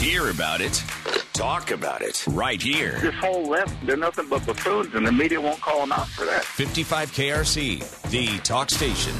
Hear about it. Talk about it right here. This whole left, they're nothing but buffoons, and the media won't call them out for that. 55 KRC, the talk station.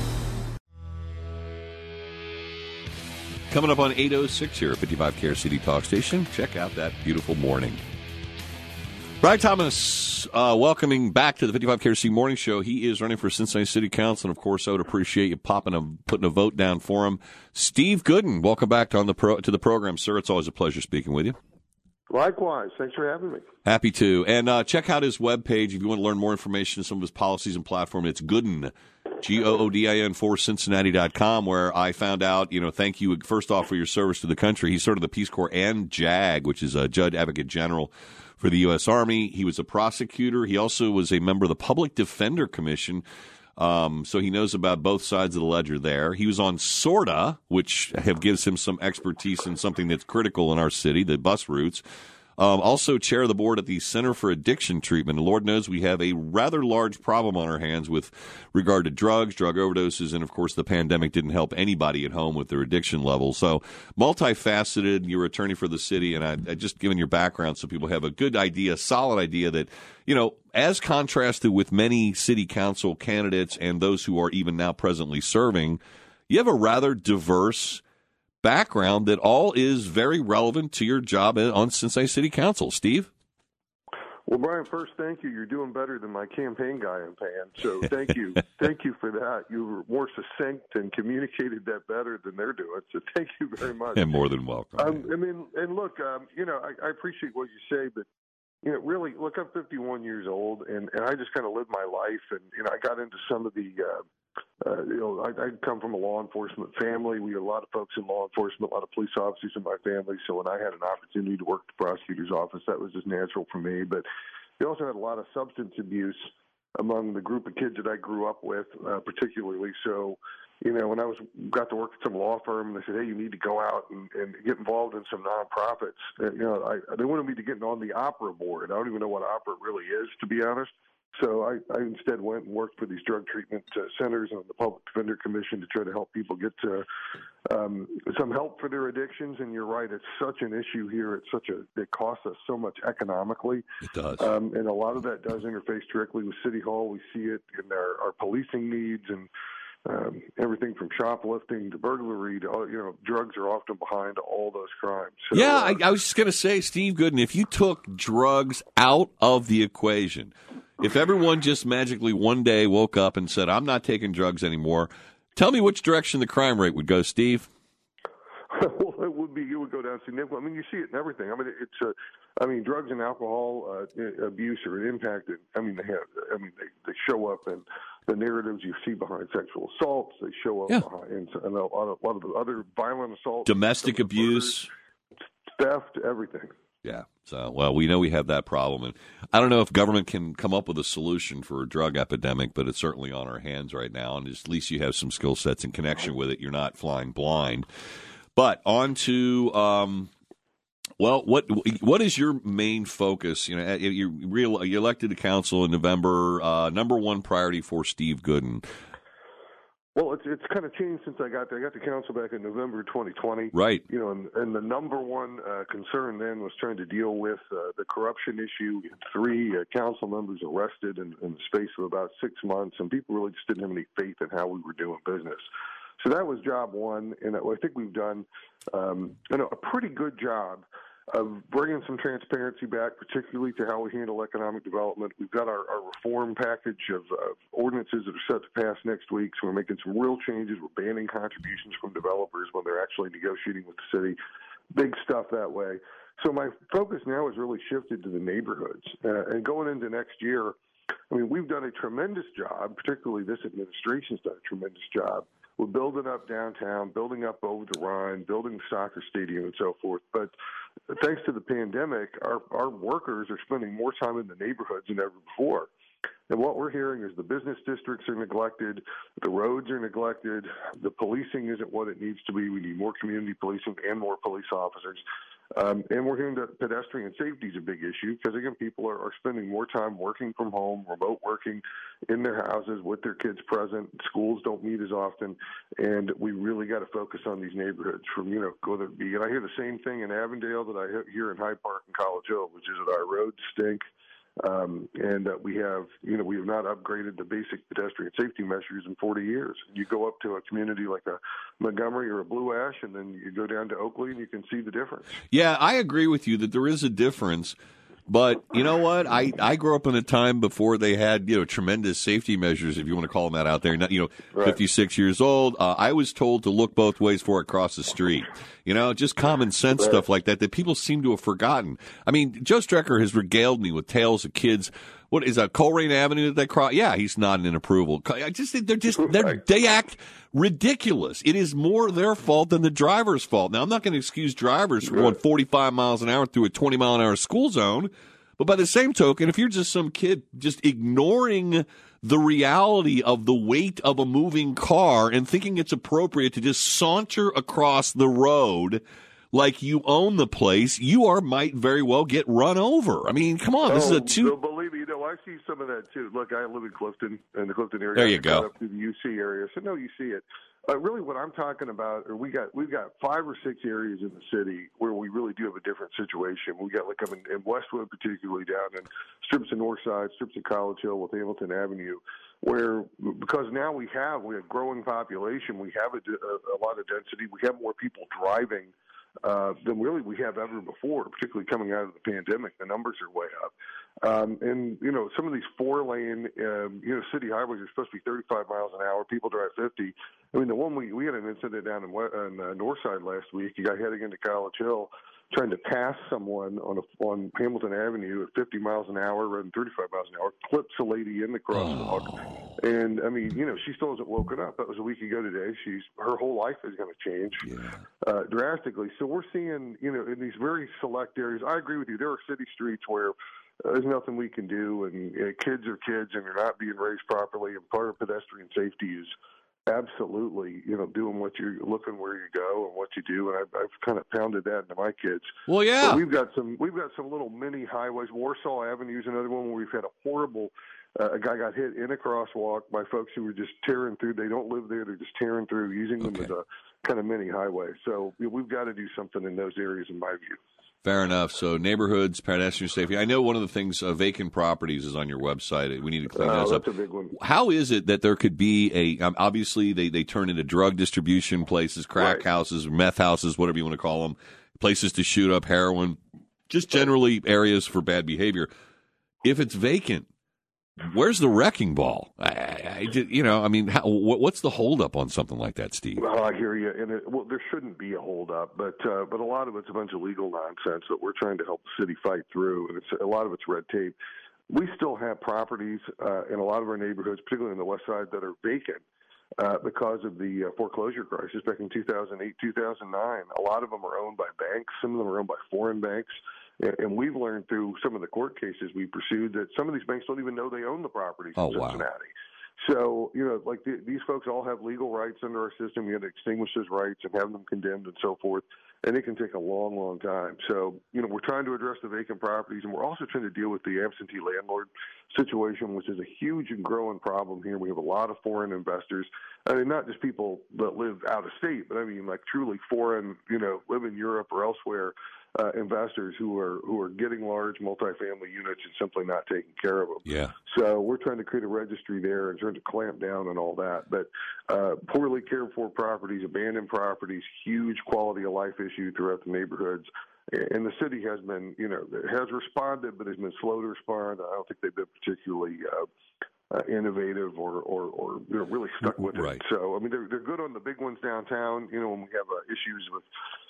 Coming up on 8:06 here at 55 KRC Talk Station. Check out that beautiful morning. Brad Thomas, welcoming back to the 55 KRC Morning Show. He is running for Cincinnati City Council, and of course, I would appreciate you putting a vote down for him. Steve Gooden, welcome back to the program, sir. It's always a pleasure speaking with you. Likewise. Thanks for having me. Happy to. And check out his webpage if you want to learn more information on some of his policies and platform. It's Gooden, Goodin, for Cincinnati.com, where I found out, thank you first off for your service to the country. He's sort of the Peace Corps and JAG, which is a Judge Advocate General for the U.S. Army. He was a prosecutor. He also was a member of the Public Defender Commission, so he knows about both sides of the ledger there. He was on SORTA, which gives him some expertise in something that's critical in our city, the bus routes. Also chair of the board at the Center for Addiction Treatment. And Lord knows we have a rather large problem on our hands with regard to drugs, drug overdoses, and, of course, the pandemic didn't help anybody at home with their addiction levels. So multifaceted, you're attorney for the city, and I just given your background so people have a good idea, solid idea that, as contrasted with many city council candidates and those who are even now presently serving, you have a rather diverse background that all is very relevant to your job on Cincinnati City Council. Steve? Well, Brian, first, thank you. You're doing better than my campaign guy I'm paying, so thank you. Thank you for that. You were more succinct and communicated that better than they're doing, so thank you very much. And more than welcome. Look, I appreciate what you say, but really, look, I'm 51 years old, and I just kind of lived my life, and I got into some of the I come from a law enforcement family. We had a lot of folks in law enforcement, a lot of police officers in my family. So when I had an opportunity to work at the prosecutor's office, that was just natural for me. But we also had a lot of substance abuse among the group of kids that I grew up with, particularly. So, when I got to work at some law firm, and they said, hey, you need to go out and get involved in some nonprofits. They wanted me to get on the opera board. I don't even know what opera really is, to be honest. So I instead went and worked for these drug treatment centers on the Public Defender Commission to try to help people get some help for their addictions. And you're right, it's such an issue here. It costs us so much economically. It does. And a lot of that does interface directly with City Hall. We see it in our policing needs and everything from shoplifting to burglary to, drugs are often behind all those crimes. So, I was just going to say, Steve Gooden, if you took drugs out of the equation, if everyone just magically one day woke up and said, I'm not taking drugs anymore, tell me which direction the crime rate would go, Steve. Well, it would go down significantly. I mean, you see it in everything. I mean, drugs and alcohol abuse are impacted. They show up in the narratives you see behind sexual assaults. They show up behind a lot of the other violent assaults, domestic abuse, theft, everything. Yeah. So, well, we know we have that problem. And I don't know if government can come up with a solution for a drug epidemic, but it's certainly on our hands right now. And at least you have some skill sets in connection with it. You're not flying blind. But on to, what is your main focus? You're elected to council in November. Number one priority for Steve Gooden. Well, it's kind of changed since I got there. I got to council back in November 2020. Right. And the number one concern then was trying to deal with the corruption issue. We had 3 council members arrested in the space of about 6 months, and people really just didn't have any faith in how we were doing business. So that was job one, and I think we've done a pretty good job of bringing some transparency back, particularly to how we handle economic development. We've got our reform package of ordinances that are set to pass next week, so we're making some real changes. We're banning contributions from developers when they're actually negotiating with the city. Big stuff that way. So my focus now has really shifted to the neighborhoods. And going into next year, we've done a tremendous job, particularly this administration's done a tremendous job. We're building up downtown, building up over the Rhine, building the soccer stadium and so forth. But thanks to the pandemic, our workers are spending more time in the neighborhoods than ever before. And what we're hearing is the business districts are neglected, the roads are neglected, the policing isn't what it needs to be. We need more community policing and more police officers. And we're hearing that pedestrian safety is a big issue because, again, people are spending more time working from home, remote working in their houses with their kids present. Schools don't meet as often, and we really got to focus on these neighborhoods from, whether it be, and I hear the same thing in Avondale that I hear in Hyde Park and College Hill, which is that our roads stink. And we have not upgraded the basic pedestrian safety measures in 40 years. You go up to a community like a Montgomery or a Blue Ash, and then you go down to Oakley, and you can see the difference. Yeah, I agree with you that there is a difference. But you know what? I grew up in a time before they had tremendous safety measures, if you want to call them that, out there. Not, Right. 56 years old. I was told to look both ways before I cross the street. Just common sense stuff like that people seem to have forgotten. I mean, Joe Strecker has regaled me with tales of kids. What is that, Coleraine Avenue that they cross? Yeah, he's nodding in approval. I just think they act ridiculous. It is more their fault than the driver's fault. Now, I'm not going to excuse drivers for going 45 miles an hour through a 20-mile-an-hour school zone, but by the same token, if you're just some kid just ignoring the reality of the weight of a moving car and thinking it's appropriate to just saunter across the road like you own the place, might very well get run over. I mean, come on, this is a two. Believe me, I see some of that too. Look, I live in Clifton, in the Clifton area. There you go. Up through the UC area, so no, you see it. Really, what I'm talking about, we've got 5 or 6 areas in the city where we really do have a different situation. We got like in Westwood, particularly down in strips of Northside, strips of College Hill with Hamilton Avenue, where because now we have growing population, we have a lot of density, we have more people driving than really we have ever before, particularly coming out of the pandemic. The numbers are way up. And some of these 4-lane, city highways are supposed to be 35 miles an hour. People drive 50. I mean, the one we had an incident down in Northside last week. A guy heading into College Hill trying to pass someone on Hamilton Avenue at 50 miles an hour, running 35 miles an hour, clips a lady in the crosswalk. And, I mean, she still hasn't woken up. That was a week ago today. Her whole life is going to change drastically. So we're seeing, in these very select areas, I agree with you. There are city streets where there's nothing we can do, and kids are kids, and they're not being raised properly, and part of pedestrian safety is absolutely, doing what you're looking where you go and what you do, and I've kind of pounded that into my kids. Well, yeah, but we've got some little mini highways. Warsaw Avenue is another one where we've had a horrible. A guy got hit in a crosswalk by folks who were just tearing through. They don't live there; they're just tearing through, using them as a kind of mini highway. So we've got to do something in those areas, in my view. Fair enough. So neighborhoods, pedestrian safety. I know one of the things, vacant properties is on your website. We need to clean those up. That's a big one. How is it that there could be obviously they turn into drug distribution places, crack houses, meth houses, whatever you want to call them, places to shoot up heroin, just generally areas for bad behavior. If it's vacant, where's the wrecking ball? What's the holdup on something like that, Steve? Well, I hear you, and there shouldn't be a holdup, but a lot of it's a bunch of legal nonsense that we're trying to help the city fight through, and a lot of it's red tape. We still have properties in a lot of our neighborhoods, particularly on the west side, that are vacant because of the foreclosure crisis back in 2008, 2009. A lot of them are owned by banks. Some of them are owned by foreign banks. And we've learned through some of the court cases we pursued that some of these banks don't even know they own the properties in Cincinnati. Wow. So, these folks all have legal rights under our system. We had to extinguish those rights and have them condemned and so forth. And it can take a long, long time. So, we're trying to address the vacant properties, and we're also trying to deal with the absentee landlord situation, which is a huge and growing problem here. We have a lot of foreign investors. I mean, not just people that live out of state, but I mean, like truly foreign, live in Europe or elsewhere. Investors who are getting large multifamily units and simply not taking care of them. Yeah. So we're trying to create a registry there and trying to clamp down on all that. But poorly cared for properties, abandoned properties, huge quality of life issue throughout the neighborhoods. And the city has been, has responded, but has been slow to respond. I don't think they've been particularly innovative or really stuck with it. So I mean, they're good on the big ones downtown. When we have issues with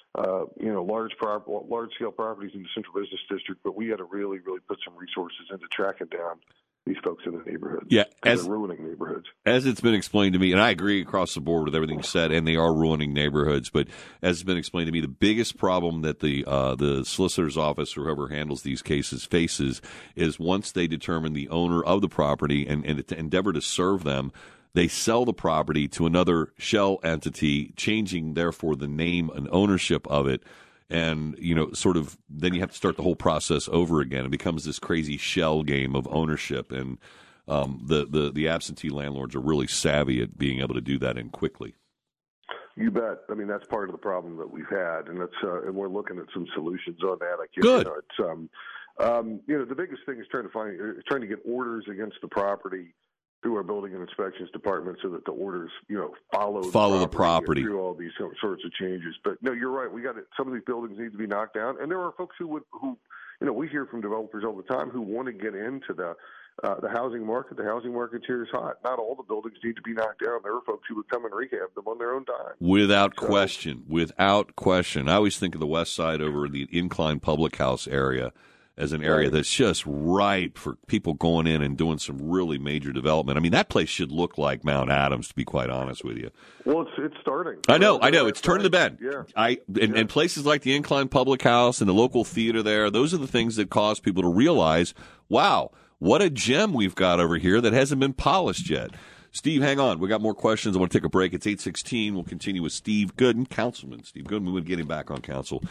large-scale properties in the Central Business District, but we had to really, really put some resources into tracking down these folks in the neighborhoods. Yeah, they're ruining neighborhoods. As it's been explained to me, and I agree across the board with everything you said, and they are ruining neighborhoods, but as it's been explained to me, the biggest problem that the solicitor's office or whoever handles these cases faces is once they determine the owner of the property and endeavor to serve them, they sell the property to another shell entity, changing, therefore, the name and ownership of it. and sort of then you have to start the whole process over again. It becomes this crazy shell game of ownership, and the absentee landlords are really savvy at being able to do that and quickly. You bet. I mean, that's part of the problem that we've had, and and we're looking at some solutions on that. Good. The biggest thing is trying to get orders against the property through our building and inspections department, so that the orders, follow the property through all these sorts of changes. But no, you're right. Some of these buildings need to be knocked down, and there are folks who we hear from developers all the time who want to get into the housing market. The housing market here is hot. Not all the buildings need to be knocked down. There are folks who would come and rehab them on their own time. Without question. I always think of the west side over the Incline Public House area as an area that's just ripe for people going in and doing some really major development. I mean, that place should look like Mount Adams, to be quite honest with you. Well, it's starting. I know. It's turning the bend. Yeah. And places like the Incline Public House and the local theater there, those are the things that cause people to realize, wow, what a gem we've got over here that hasn't been polished yet. Steve, hang on. We got more questions. I want to take a break. It's 8:16. We'll continue with Steve Gooden, Councilman Steve Gooden. We would get him back on council.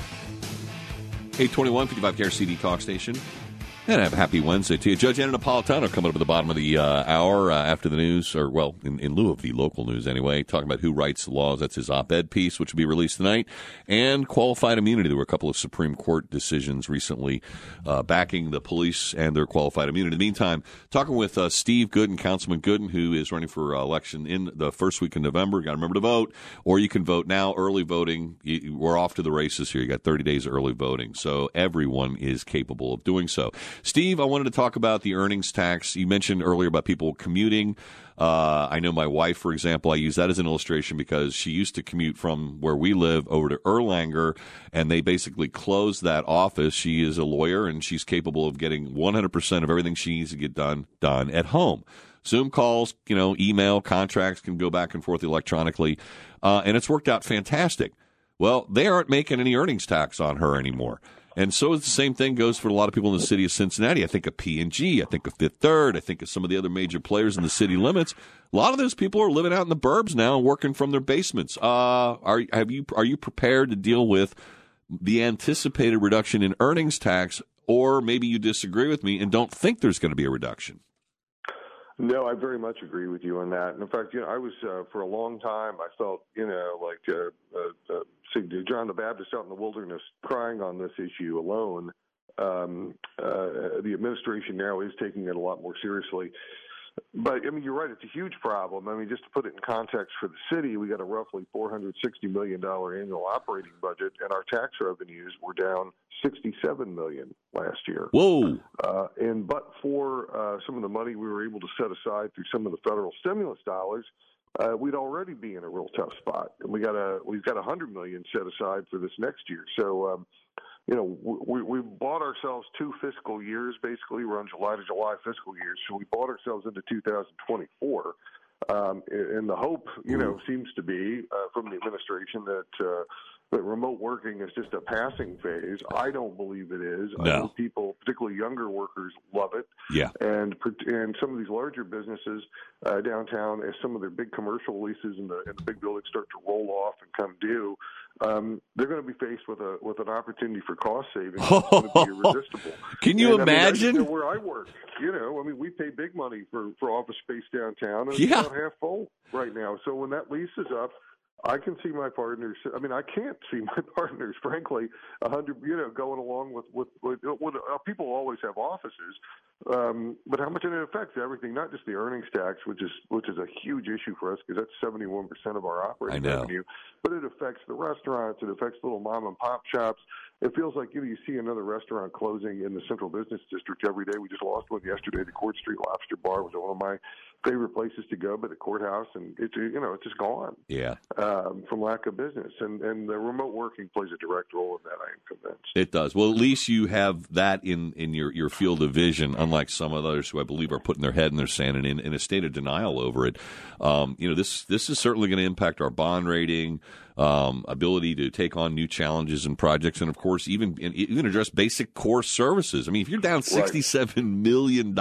821, 55 KRCD Talk Station. And have a happy Wednesday to you. Judge Anna Napolitano coming up at the bottom of the hour after the news, or, well, in lieu of the local news anyway, talking about who writes the laws. That's his op-ed piece, which will be released tonight. And qualified immunity. There were a couple of Supreme Court decisions recently backing the police and their qualified immunity. In the meantime, talking with Steve Gooden, Councilman Gooden, who is running for election in the first week in November. You got to remember to vote, or you can vote now. Early voting, we're off to the races here. You got 30 days of early voting, so everyone is capable of doing so. Steve, I wanted to talk about the earnings tax. You mentioned earlier about people commuting. I know my wife, for example, I use that as an illustration because she used to commute from where we live over to Erlanger, and they basically closed that office. She is a lawyer, and she's capable of getting 100% of everything she needs to get done at home. Zoom calls, email, contracts can go back and forth electronically, and it's worked out fantastic. Well, they aren't making any earnings tax on her anymore. And so the same thing goes for a lot of people in the city of Cincinnati. I think of P&G, I think of Fifth Third, I think of some of the other major players in the city limits. A lot of those people are living out in the burbs now and working from their basements. Are you prepared to deal with the anticipated reduction in earnings tax, or maybe you disagree with me and don't think there's going to be a reduction? No, I very much agree with you on that. And in fact, I was for a long time, I felt, like John the Baptist out in the wilderness crying on this issue alone. The administration now is taking it a lot more seriously. But, you're right, it's a huge problem. Just to put it in context for the city, we got a roughly $460 million annual operating budget, and our tax revenues were down $67 million last year. Whoa! But for some of the money we were able to set aside through some of the federal stimulus dollars, we'd already be in a real tough spot. And we've got $100 million set aside for this next year. So, we bought ourselves 2 fiscal years. Basically, we're on July to July fiscal years. So we bought ourselves into 2024. And the hope, seems to be from the administration that remote working is just a passing phase. I don't believe it is. No. I know people, particularly younger workers, love it. Yeah. And some of these larger businesses downtown, as some of their big commercial leases and the big buildings start to roll off and come due, they're going to be faced with an opportunity for cost savings. It's going to be irresistible. Can you imagine? Where I work, we pay big money for office space downtown, and yeah. It's about half full right now. So when that lease is up, I can see my partners. I can't see my partners, frankly, 100. Going along with people always have offices, but how much it affects everything, not just the earnings tax, which is a huge issue for us because that's 71% of our operating revenue, but it affects the restaurants, it affects little mom and pop shops. It feels like you see another restaurant closing in the Central Business District every day. We just lost one yesterday. The Court Street Lobster Bar was one of my favorite places to go, but the courthouse, and it's just gone. Yeah. From lack of business, and the remote working plays a direct role in that. I am convinced it does. Well, at least you have that in your field of vision, unlike some others who I believe are putting their head in their sand and in a state of denial over it. This is certainly going to impact our bond rating, ability to take on new challenges and projects, and of course, even address basic core services. If you're down $67 million.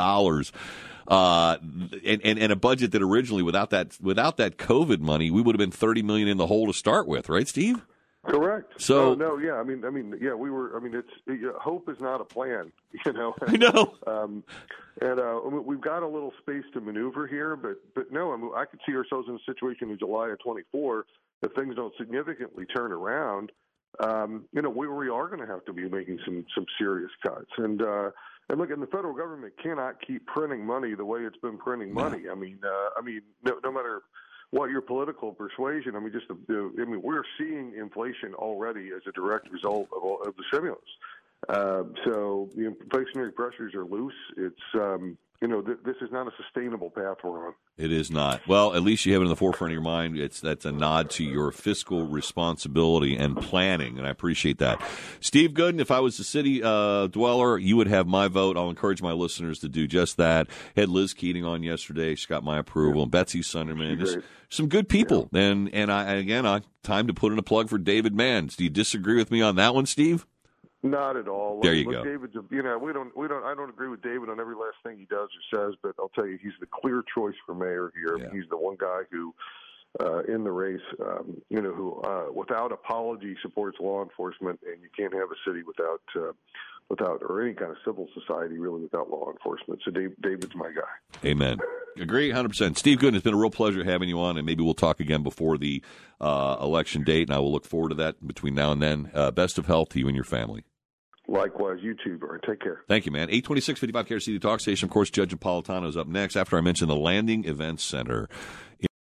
And a budget that originally, without that COVID money, we would have been $30 million in the hole to start with, right, Steve? Correct. So yeah. I mean, yeah. We were. I mean, hope is not a plan. You know. I know. We've got a little space to maneuver here, but no. I mean, I could see ourselves in a situation in July of 24 if things don't significantly turn around. We are going to have to be making some serious cuts. And look, and the federal government cannot keep printing money the way it's been printing money. I mean, no matter what your political persuasion, we're seeing inflation already as a direct result of the stimulus. So the inflationary pressures are loose. It's this is not a sustainable path we're on. It is not. Well, at least you have it in the forefront of your mind. That's a nod to your fiscal responsibility and planning, and I appreciate that. Steve Goodin, if I was a city dweller, you would have my vote. I'll encourage my listeners to do just that. Had Liz Keating on yesterday. She got my approval. And Betsy Sunderman. Just some good people. Yeah. And I time to put in a plug for David Manns. Do you disagree with me on that one, Steve? Not at all. There you go. David's, I don't agree with David on every last thing he does or says, but I'll tell you, he's the clear choice for mayor here. Yeah. He's the one guy who, in the race, who without apology supports law enforcement, and you can't have a city without or any kind of civil society really without law enforcement. So David's my guy. Amen. Agree 100%. Steve Goodin, it's been a real pleasure having you on, and maybe we'll talk again before the election date, and I will look forward to that between now and then. Best of health to you and your family. Likewise, you too, Vern. Take care. Thank you, man. 826-55 KRC, the talk station. Of course, Judge Napolitano is up next after I mention the Landing Events Center.